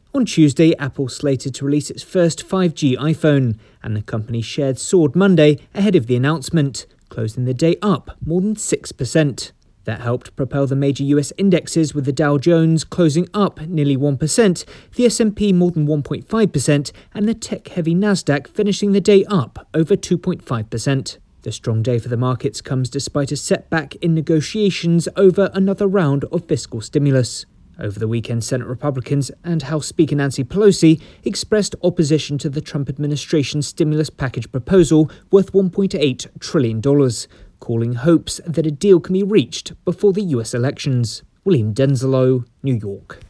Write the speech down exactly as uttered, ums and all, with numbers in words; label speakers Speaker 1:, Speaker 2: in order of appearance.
Speaker 1: On Tuesday, Apple slated to release its first five G iPhone, and the company's shares soared Monday ahead of the announcement, closing the day up more than six percent. That helped propel the major U S indexes, with the Dow Jones closing up nearly one percent, the S and P more than one point five percent, and the tech-heavy Nasdaq finishing the day up over two point five percent. The strong day for the markets comes despite a setback in negotiations over another round of fiscal stimulus. Over the weekend, Senate Republicans and House Speaker Nancy Pelosi expressed opposition to the Trump administration's stimulus package proposal worth one point eight trillion dollars, calling hopes that a deal can be reached before the U S elections. William Denzelo, New York.